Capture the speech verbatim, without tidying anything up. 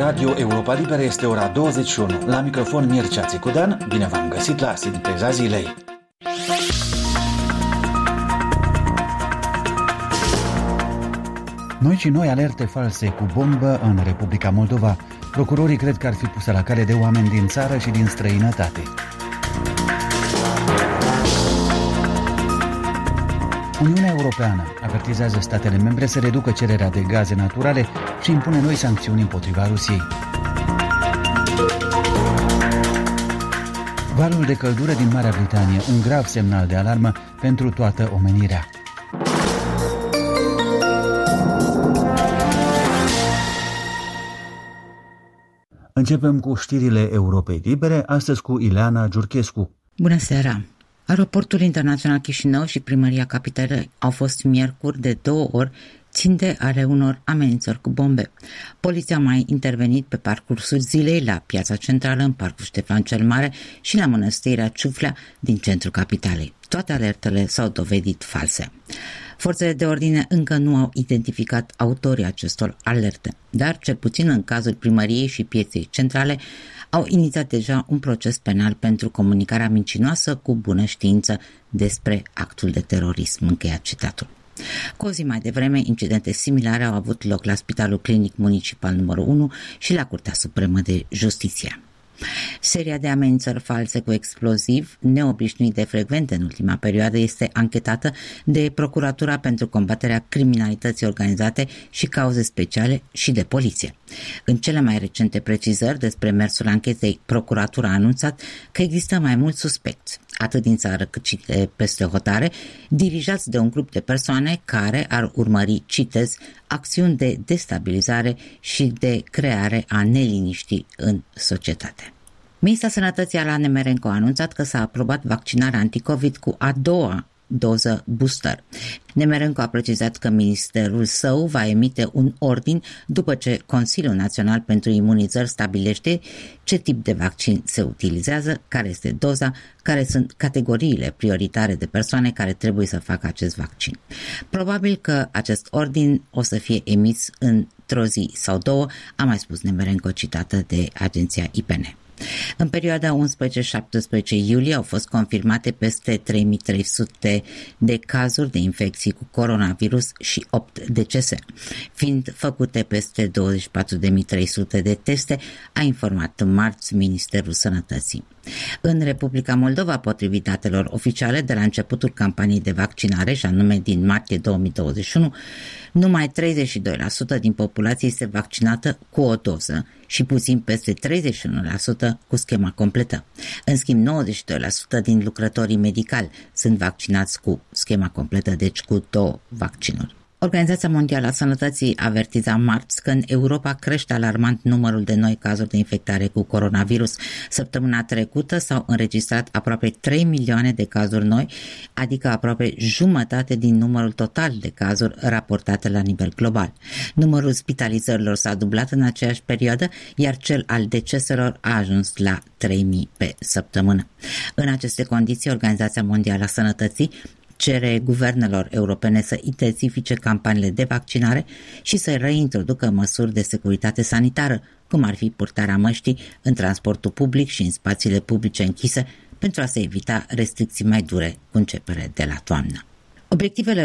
Radio Europa Liberă este ora douăzeci și unu. La microfon Mircea Țicudan, bine v-am găsit la Sinteza Zilei. Noi și noi alerte false cu bombă în Republica Moldova. Procurorii cred că ar fi puse la cale de oameni din țară și din străinătate. Uniunea Europeană avertizează statele membre să reducă cererea de gaze naturale și impune noi sancțiuni împotriva Rusiei. Valul de căldură din Marea Britanie, un grav semnal de alarmă pentru toată omenirea. Începem cu știrile Europei Libere, astăzi cu Ileana Giurchescu. Bună seara! Aeroportul Internațional Chișinău și Primăria Capitalei au fost miercuri de două ori ținte ale unor amenințări cu bombe. Poliția a mai intervenit pe parcursul zilei la Piața Centrală, în Parcul Ștefan cel Mare și la Mănăstirea Ciuflea din centrul capitalei. Toate alertele s-au dovedit false. Forțele de ordine încă nu au identificat autorii acestor alerte, dar, cel puțin în cazul primăriei și pieței centrale, au inițiat deja un proces penal pentru comunicarea mincinoasă cu bună știință despre actul de terorism, încheia citatul. Cu o zi mai devreme, incidente similare au avut loc la Spitalul Clinic Municipal numărul unu și la Curtea Supremă de Justiție. Seria de amenințări false cu exploziv, neobișnuit de frecvente în ultima perioadă, este anchetată de Procuratura pentru combaterea criminalității organizate și cauze speciale și de poliție. În cele mai recente precizări despre mersul anchetei, Procuratura a anunțat că există mai mulți suspecți, atât din țară cât și de peste hotare, dirijați de un grup de persoane care ar urmări, citez, acțiuni de destabilizare și de creare a neliniștii în societate. Ministra Sănătății Ala Nemerenko a anunțat că s-a aprobat vaccinarea anticovid cu a doua doză booster. Nemerenko a precizat că ministerul său va emite un ordin după ce Consiliul Național pentru Imunizări stabilește ce tip de vaccin se utilizează, care este doza, care sunt categoriile prioritare de persoane care trebuie să facă acest vaccin. Probabil că acest ordin o să fie emis într-o zi sau două, a mai spus Nemerenko, citată de agenția I P N. În perioada unsprezece-șaptesprezece iulie au fost confirmate peste trei mii trei sute de cazuri de infecții cu coronavirus și opt decese, fiind făcute peste douăzeci și patru de mii trei sute de teste, a informat în marți Ministerul Sănătății. În Republica Moldova, potrivit datelor oficiale de la începutul campaniei de vaccinare, și anume din martie două mii douăzeci și unu, numai treizeci și doi la sută din populație este vaccinată cu o doză și puțin peste treizeci și unu la sută cu schema completă. În schimb, nouăzeci și doi la sută din lucrătorii medicali sunt vaccinați cu schema completă, deci cu două vaccinuri. Organizația Mondială a Sănătății avertiza marți că în Europa crește alarmant numărul de noi cazuri de infectare cu coronavirus. Săptămâna trecută s-au înregistrat aproape trei milioane de cazuri noi, adică aproape jumătate din numărul total de cazuri raportate la nivel global. Numărul spitalizărilor s-a dublat în aceeași perioadă, iar cel al deceselor a ajuns la trei mii pe săptămână. În aceste condiții, Organizația Mondială a Sănătății cere guvernelor europene să intensifice campaniile de vaccinare și să reintroducă măsuri de securitate sanitară, cum ar fi purtarea măștii în transportul public și în spațiile publice închise, pentru a se evita restricții mai dure cu începere de la toamnă. Obiectivele